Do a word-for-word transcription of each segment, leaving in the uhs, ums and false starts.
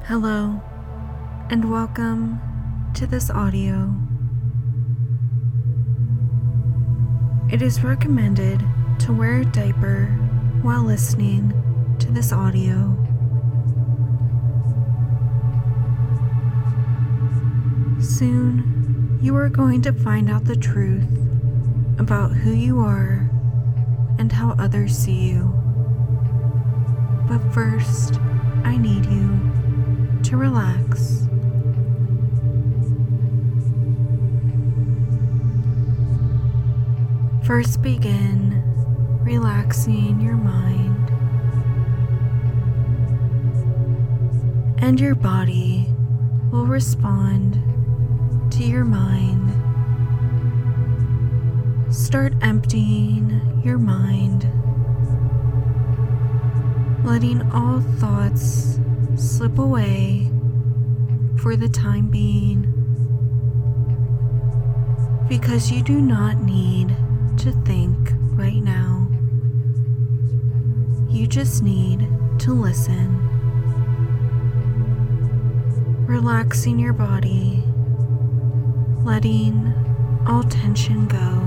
Hello, and welcome to this audio. It is recommended to wear a diaper while listening to this audio. Soon, you are going to find out the truth about who you are and how others see you. But first, I need you to relax. First, begin relaxing your mind, and your body will respond to your mind. Start emptying your mind, letting all thoughts slip away for the time being, because you do not need to think right now. You just need to listen. Relaxing your body, letting all tension go.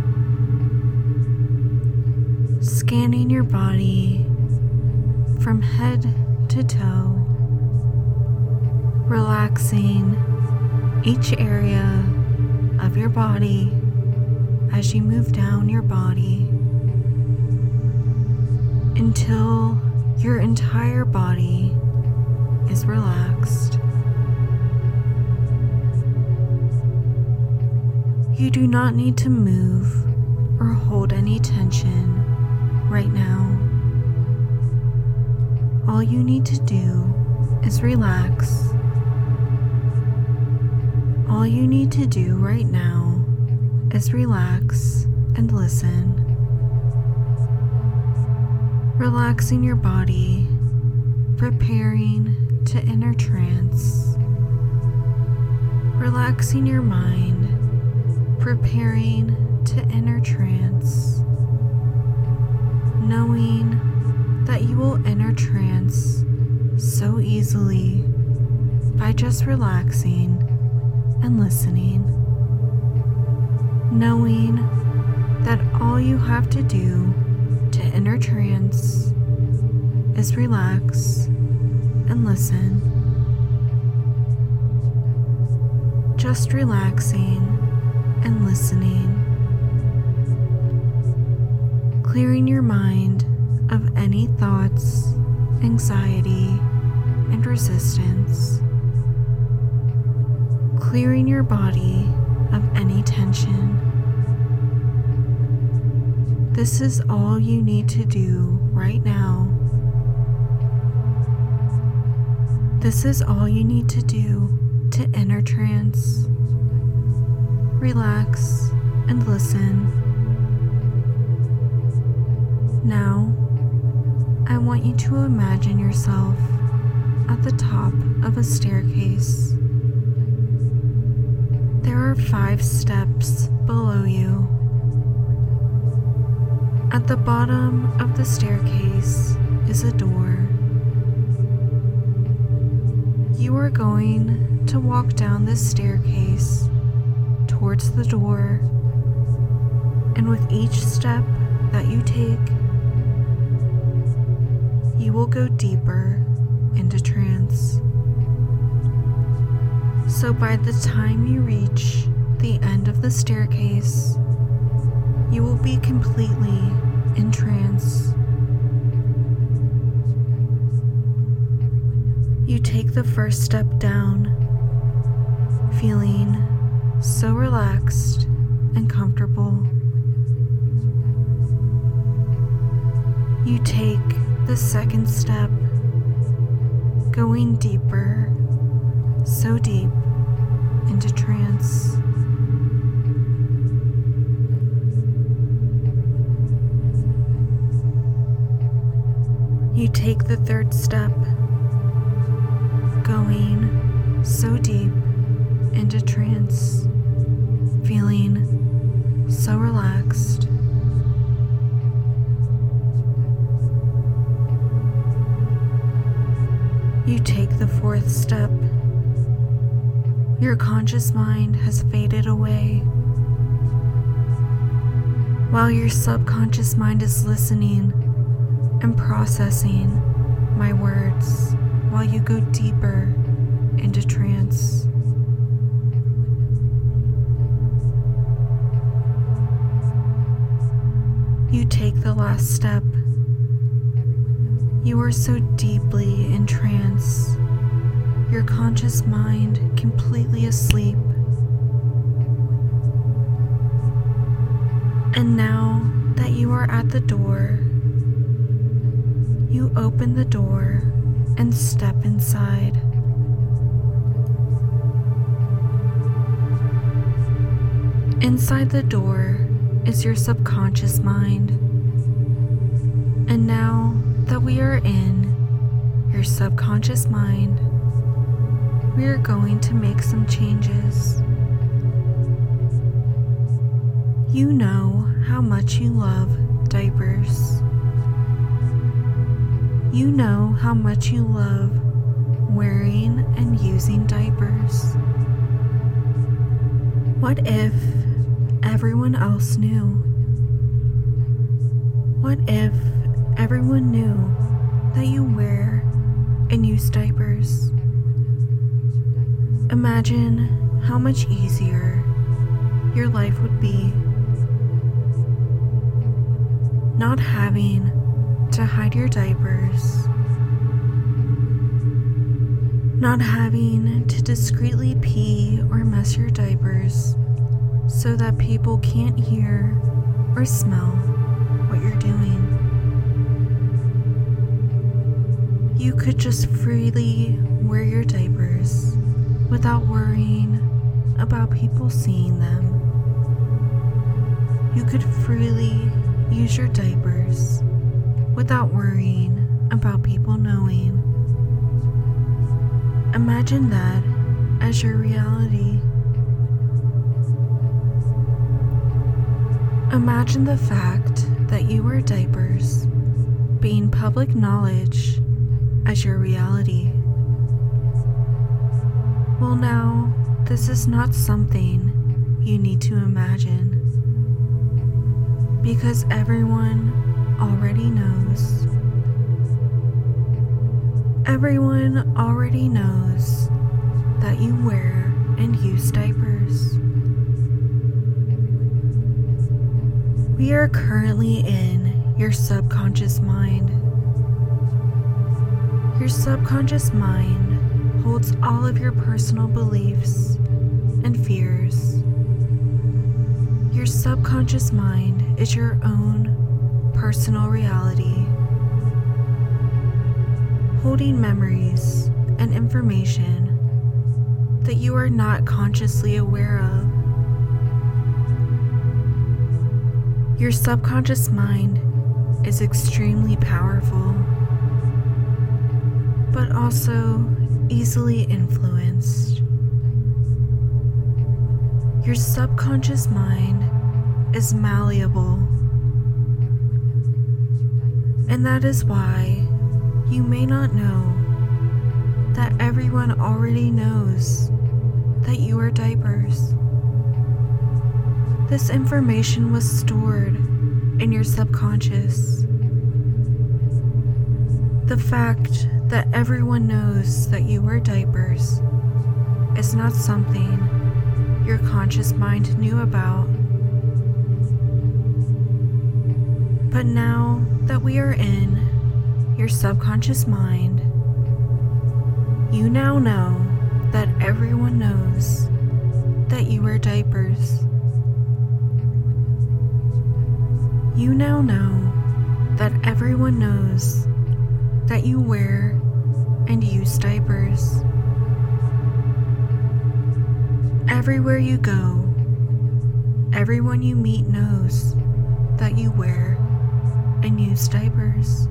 Scanning your body from head to toe, relaxing each area of your body as you move down your body until your entire body is relaxed. You do not need to move or hold any tension right now. All you need to do is relax. All you need to do right now is relax and listen. Relaxing your body, preparing to enter trance. Relaxing your mind, preparing to enter trance. Knowing that you will enter trance so easily by just relaxing and listening. Knowing that all you have to do to enter trance is relax and listen. Just relaxing and listening. Clearing your mind of any thoughts, anxiety, and resistance. Clearing your body of any tension. This is all you need to do right now. This is all you need to do to enter trance. Relax and listen. Now, I want you to imagine yourself at the top of a staircase. There are five steps below you. At the bottom of the staircase is a door. You are going to walk down this staircase towards the door, and with each step that you take, you will go deeper into trance. So by the time you reach the end of the staircase, you will be completely in trance. You take the first step down, feeling so relaxed and comfortable. You take the second step, going deeper, so deep into trance. You take the third step, going so deep into trance, feeling so relaxed. You take the fourth step. Your conscious mind has faded away, while your subconscious mind is listening and processing my words while you go deeper into trance. You take the last step. You are so deeply in trance, your conscious mind completely asleep. And now that you are at the door, you open the door and step inside. Inside the door is your subconscious mind. And now that we are in your subconscious mind, we are going to make some changes. You know how much you love diapers. You know how much you love wearing and using diapers. What if everyone else knew? What if everyone knew that you wear and use diapers? Imagine how much easier your life would be. Not having to hide your diapers. Not having to discreetly pee or mess your diapers so that people can't hear or smell what you're doing. You could just freely wear your diapers without worrying about people seeing them. You could freely use your diapers without worrying about people knowing. Imagine that as your reality. Imagine the fact that you wear diapers being public knowledge as your reality. Well, now, this is not something you need to imagine, because everyone already knows. Everyone already knows that you wear and use diapers. We are currently in your subconscious mind. Your subconscious mind holds all of your personal beliefs and fears. Your subconscious mind is your own personal reality, holding memories and information that you are not consciously aware of. Your subconscious mind is extremely powerful, but also easily influenced. Your subconscious mind is malleable, and that is why you may not know that everyone already knows that you wear diapers. This information was stored in your subconscious. The fact that everyone knows that you wear diapers is not something your conscious mind knew about. But now that we are in your subconscious mind, you now know that everyone knows that you wear diapers. You now know that everyone knows that you wear and use diapers. Everywhere you go, everyone you meet knows that you wear and use diapers.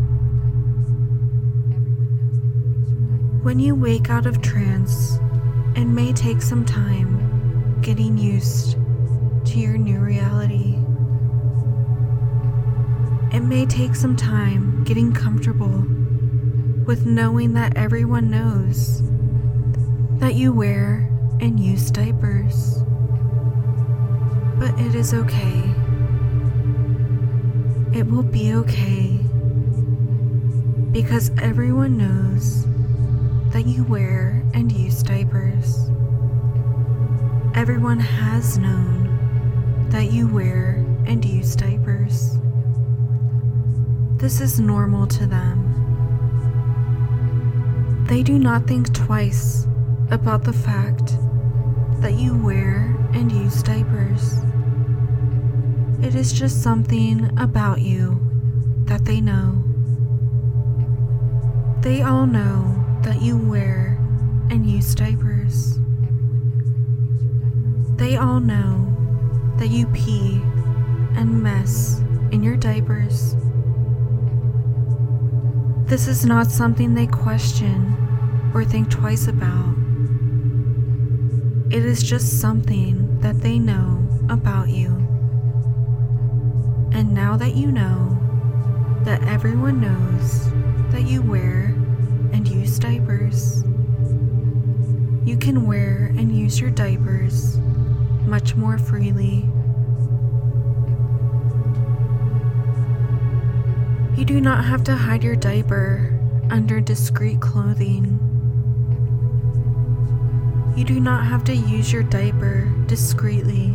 When you wake out of trance, it may take some time getting used to your new reality. It may take some time getting comfortable with knowing that everyone knows that you wear and use diapers. But it is okay. It will be okay, because everyone knows that you wear and use diapers. Everyone has known that you wear and use diapers. This is normal to them. They do not think twice about the fact that you wear and use diapers. It is just something about you that they know. They all know that you wear and use diapers. They all know that you pee and mess in your diapers. This is not something they question or think twice about. It is just something that they know about you. And now that you know that everyone knows that you wear and use diapers, you can wear and use your diapers much more freely. You do not have to hide your diaper under discreet clothing. You do not have to use your diaper discreetly.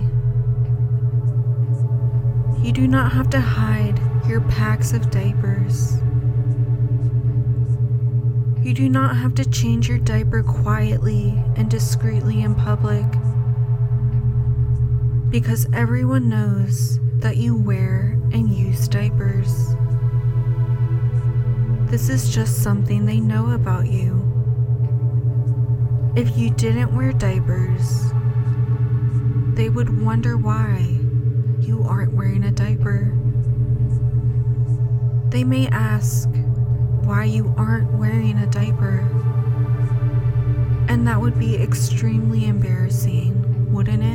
You do not have to hide your packs of diapers. You do not have to change your diaper quietly and discreetly in public, because everyone knows that you wear and use diapers. This is just something they know about you. If you didn't wear diapers, they would wonder why you aren't wearing a diaper. They may ask why you aren't wearing a diaper, and that would be extremely embarrassing, wouldn't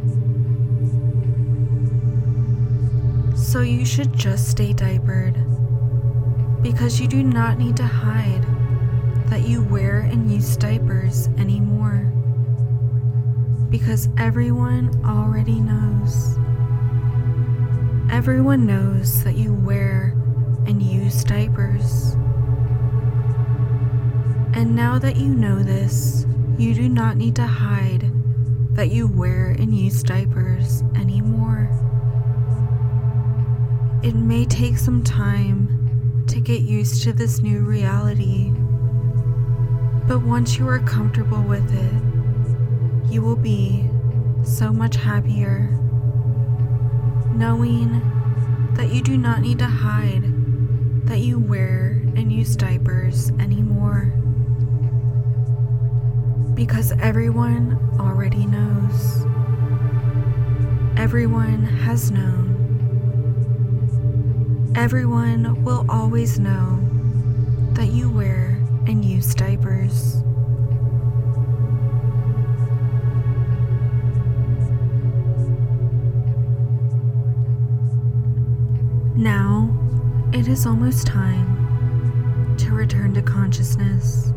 it? So you should just stay diapered, because you do not need to hide that you wear and use diapers anymore, because everyone already knows. Everyone knows that you wear and use diapers. And now that you know this, you do not need to hide that you wear and use diapers anymore. It may take some time to get used to this new reality, but once you are comfortable with it, you will be so much happier, knowing that you do not need to hide that you wear and use diapers anymore, because everyone already knows. Everyone has known. Everyone will always know that you wear and use diapers. Now, it is almost time to return to consciousness.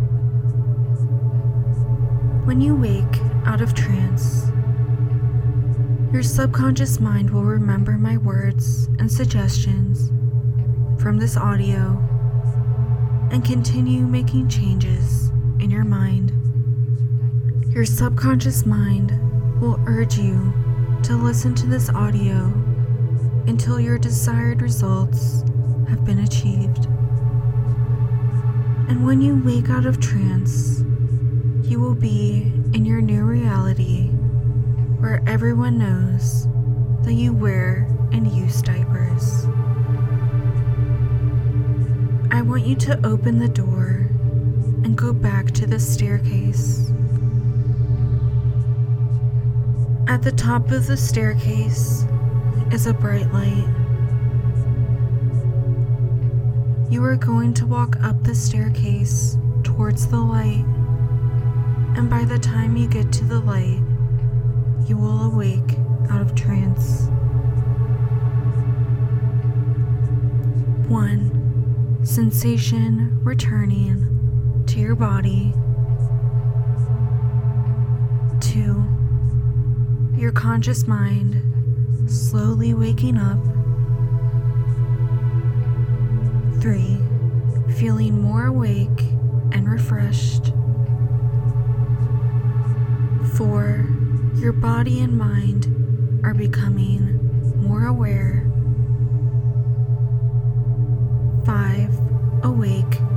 When you wake out of trance, your subconscious mind will remember my words and suggestions from this audio and continue making changes in your mind. Your subconscious mind will urge you to listen to this audio until your desired results have been achieved. And when you wake out of trance, you will be in your new reality where everyone knows that you wear and use diapers. I want you to open the door and go back to the staircase. At the top of the staircase is a bright light. You are going to walk up the staircase towards the light, and by the time you get to the light, you will awake out of trance. One. sensation returning to your body. Two, your conscious mind slowly waking up. Three, feeling more awake and refreshed. Four, your body and mind are becoming more aware. Five, awake